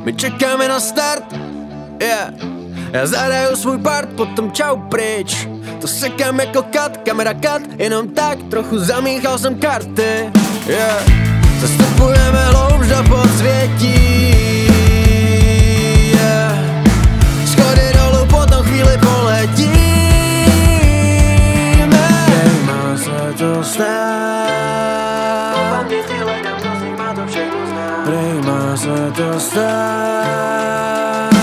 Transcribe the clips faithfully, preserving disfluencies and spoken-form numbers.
My čekáme na start, yeah. Já zahraju svůj part, potom čau pryč. To sekám jako kat, kamera kat, jenom tak trochu zamíchal jsem karty, yeah. Zastupujeme hloubš do podsvětí, yeah. Schody dolů, potom chvíli poletíme. Dej má se to stát, dej má se to stát.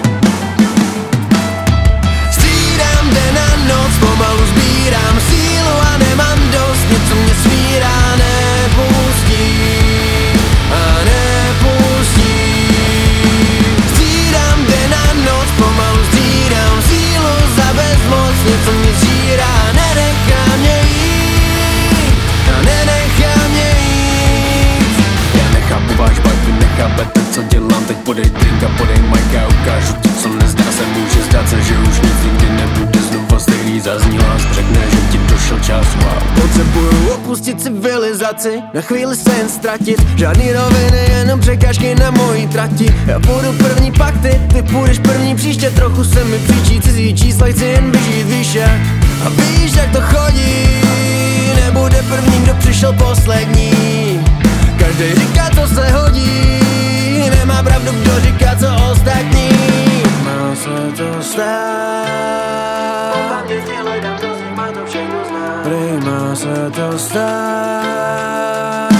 Střídám den a noc, pomalu sbírám sílu a nemám dost, něco mě svírá, nepustí a nepustí. Střídám den a noc, pomalu střídám sílu za bezmoc, něco mě žírá, nenechá mě jít a nenechá mě jít. Já nechápu váš vibe, vy nechápete, co dělám, teď podej drink a podej mic a ukážu ti, co nezdá se, může zdát se, že už nic nikdy nebude znova stejný, zazní hlas, řekne, že ti došel čas, wow. Potřebuju opustit civilizaci, na chvíli se jen ztratit, žádný roviny, jenom překážky na mojí trati. Já půjdu první, pak ty, ty půjdeš první, příště trochu se mi příčí, cizí čísla, chci jen vyžít výše. A víš, jak to chodí, nebude první, kdo přišel poslední. Každý říká, co se hodí, nemá pravdu, kdo říká, co ostatní. Má se to stát, prý má se to stát.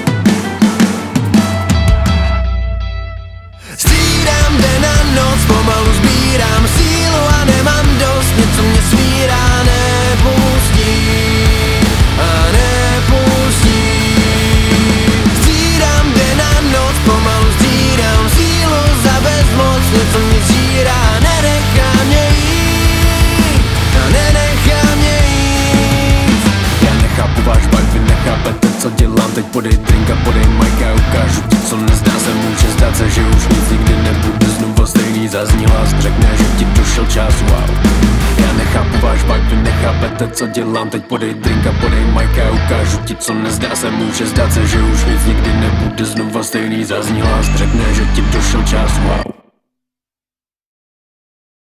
Střídám den a noc, pomalu sbírám sílu a nemám dost, něco mě svírá, nepustí a nepustí. Střídám den a noc, pomalu střídám sílu za bezmoc, něco mě žírá, nenechá mě jít a nenechá mě jít. Já nechápu váš vibe, vy nechápete, co dělám, teď podej drink a podej mic a ukážu ti, co nezdá se, může zdát se, že už nic nikdy nebude znova stejný, zazní hlas, řekne, že ti došel čas, wow. Já nechápu váš vibe, vy nechápete, co dělám, teď podej drink a podej mic a ukážu ti, co nezdá se, může zdát se, že už nic nikdy nebude znova stejný, zazní hlas, řekne, že ti došel čas, wow.